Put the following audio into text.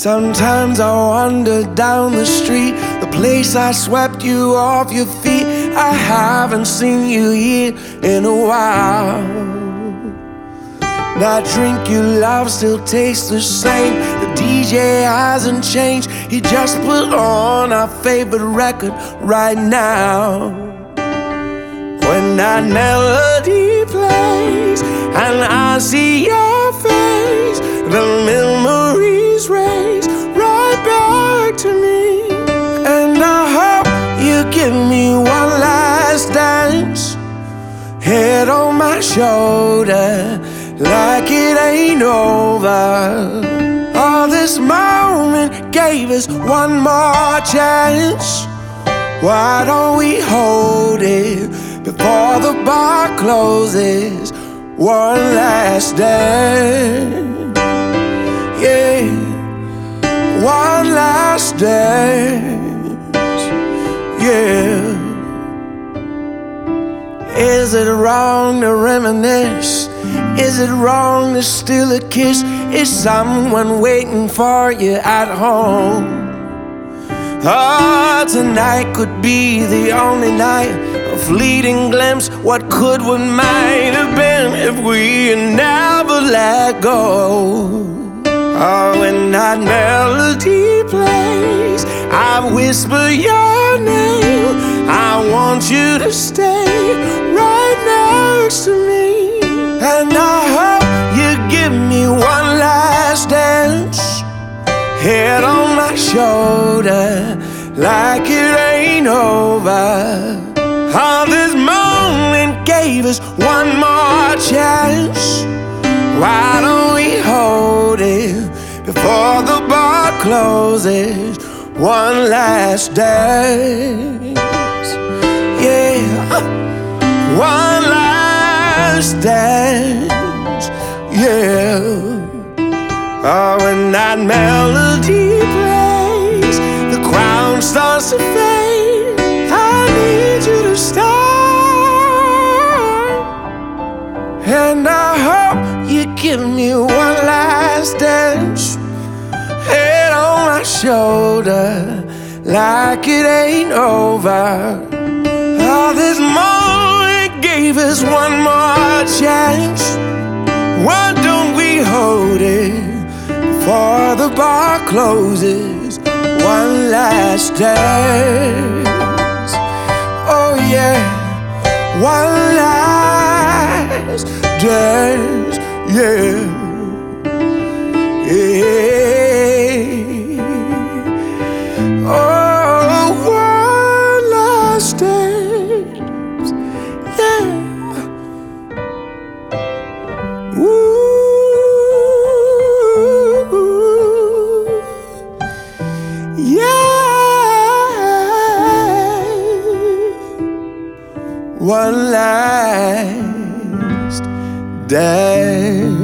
Sometimes I wander down the street, the place I swept you off your feet. I haven't seen you here in a while. That drink you love still tastes the same. The DJ hasn't changed, he just put on our favorite record right now. When that melody plays and I see your face, the memories race right back to me. And I hope you give me one last dance, head on my shoulder, like it ain't over. Oh, this moment gave us one more chance. Why don't we hold it before the bar closes? One last dance, yeah, one last dance, yeah. Is it wrong to reminisce? Is it wrong to steal a kiss? Is someone waiting for you at home? Oh, tonight could be the only night, a fleeting glimpse, what could, what might have been if we had never let go. Oh, when that melody plays, I whisper your name. I want you to stay right next to me. And I hope you give me one last dance, head on my shoulder, like it ain't over. Oh, this moment gave us one more chance. Why don't we hold it before the bar closes? One last dance, yeah, one last dance, yeah. Oh, when that melody plays, the crowd starts to fade. I need you to stay, and I hope you give me one last dance, head on my shoulder, like it ain't over. Oh, this moment gave us one more chance. Why don't we hold it before the bar closes? One last dance, oh yeah, one last dance, yeah, yeah. Oh, one last dance, yeah. Ooh. One last dance.